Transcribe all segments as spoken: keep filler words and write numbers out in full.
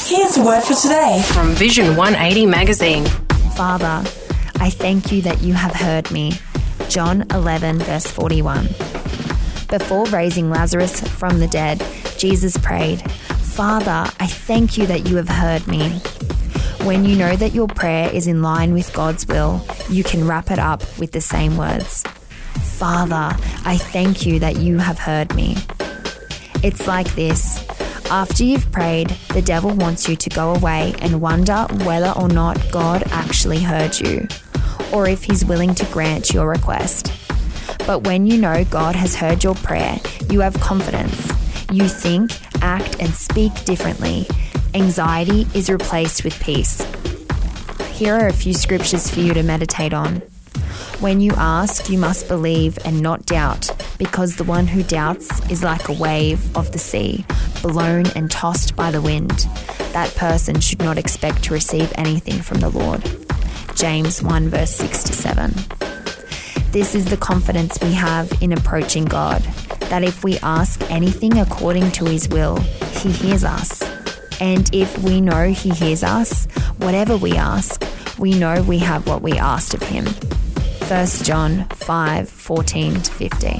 Here's the word for today from Vision one eighty magazine. Father, I thank you that you have heard me. John eleven, verse forty-one. Before raising Lazarus from the dead, Jesus prayed, Father, I thank you that you have heard me. When you know that your prayer is in line with God's will, you can wrap it up with the same words. Father, I thank you that you have heard me. It's like this. After you've prayed, the devil wants you to go away and wonder whether or not God actually heard you, or if he's willing to grant your request. But when you know God has heard your prayer, you have confidence. You think, act, and speak differently. Anxiety is replaced with peace. Here are a few scriptures for you to meditate on. When you ask, you must believe and not doubt, because the one who doubts is like a wave of the sea, blown and tossed by the wind. That person should not expect to receive anything from the Lord. James one, verse six to seven. This is the confidence we have in approaching God, that if we ask anything according to his will, he hears us. And if we know he hears us, whatever we ask, we know we have what we asked of him. First John five, fourteen to fifteen.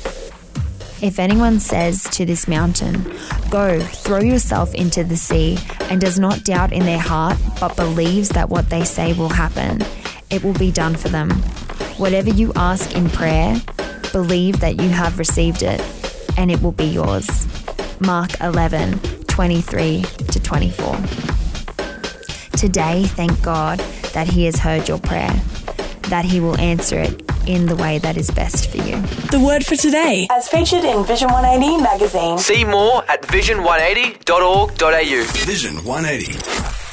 If anyone says to this mountain, go, throw yourself into the sea, and does not doubt in their heart, but believes that what they say will happen, it will be done for them. Whatever you ask in prayer, believe that you have received it, and it will be yours. Mark eleven, twenty-three to twenty-four. Today, thank God that he has heard your prayer, that he will answer it in the way that is best for you. The word for today, as featured in Vision one eighty magazine. See more at vision one eighty dot org dot a u. Vision one eighty.